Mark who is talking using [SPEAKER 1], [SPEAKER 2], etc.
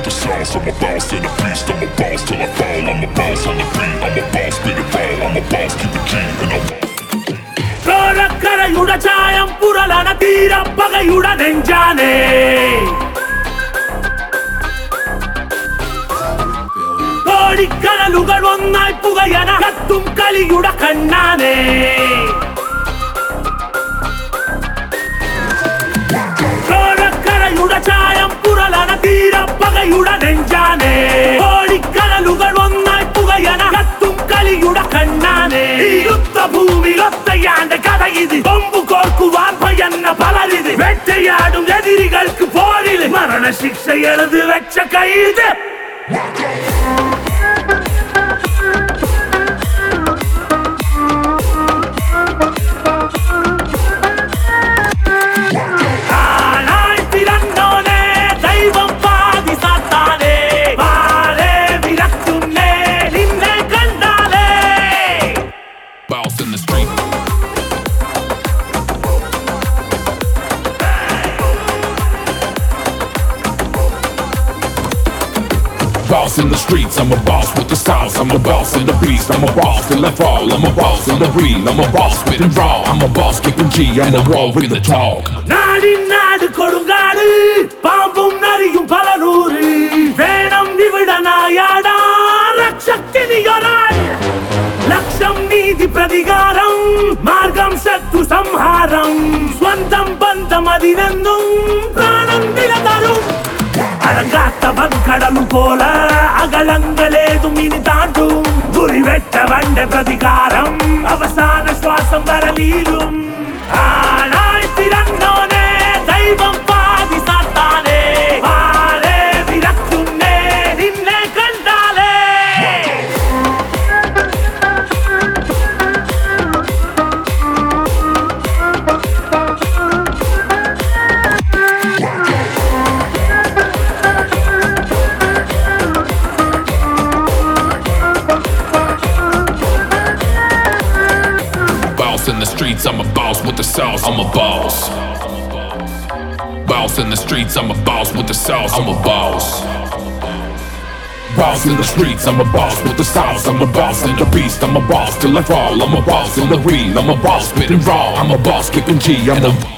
[SPEAKER 1] the sauce. I'm a boss and a beast. I'm a boss till I fall. I'm a boss on the beat. I'm a boss, spin it fall. I'm a boss, keep it G. And I'm
[SPEAKER 2] കരയുടെ ചായം പുരളന തീരപ്പകയുടെ നെഞ്ചാനേ കോടിക്കടലുകൾ ഒന്നായി പുകയന കത്തും കലിയുടെ കണ്ണാനേ കോടക്കരയുടെ ചായം പുരളന തീരപ്പകയുടെ നെഞ്ചാനേ കോടിക്കടലുകൾ ഒന്നായി പുകയന കത്തും കലിയുടെ കണ്ണാനേ യുദ്ധഭൂമിയിലൊത്തയാണ്ട് കഥയിത് കൊമ്പു കോർക്കുവാൻ ഭയന്ന പലരിത് വേട്ടയാടും എതിരികൾക്ക് പോരിൽ മരണശിക്ഷ എഴുതി വെച്ച Kait
[SPEAKER 3] Boss in the streets, I'm a boss with the sauce. I'm a boss in the beast, I'm a boss till I fall. I'm a boss in the real, I'm a boss spit and raw. I'm a boss keeping G on the wall with the talk.
[SPEAKER 2] നാടിനാട് കൊടുങ്കാട് പാമ്പും നരിയും പലനൂറ് വേണം ഇവിടനായാടാ രക്ഷത്തിനിയൊരാൾ ലക്ഷ്യം നീതി പ്രതികാരം മാർഗം ശത്രു സംഹാരം സ്വന്തം ബന്ധം അതിനെന്നും പ്രാണം നിലതരും അടങ്ങാത്ത വൻകടലും പോലെ അകലങ്ങളേതും ഇനി താണ്ടും ഗുരിവെട്ടവന്റെ പ്രതികാരം അവസാന ശ്വാസം വരലീലും ആണായി പിറന്നോനെ ദൈവം പാതി സാത്താനേ ആരെ വിരക്കുന്നേ നിന്നെ കണ്ടാലേ
[SPEAKER 3] In the streets, I'm a boss with the sauce. I'm a boss. Boss in the streets, I'm a boss with the sauce. I'm a boss. Boss in the streets, I'm a boss with the sauce. I'm a boss in the beast, I'm a boss till I fall. I'm a boss in the real, I'm a boss spit and raw. I'm a boss keeping G, I'm a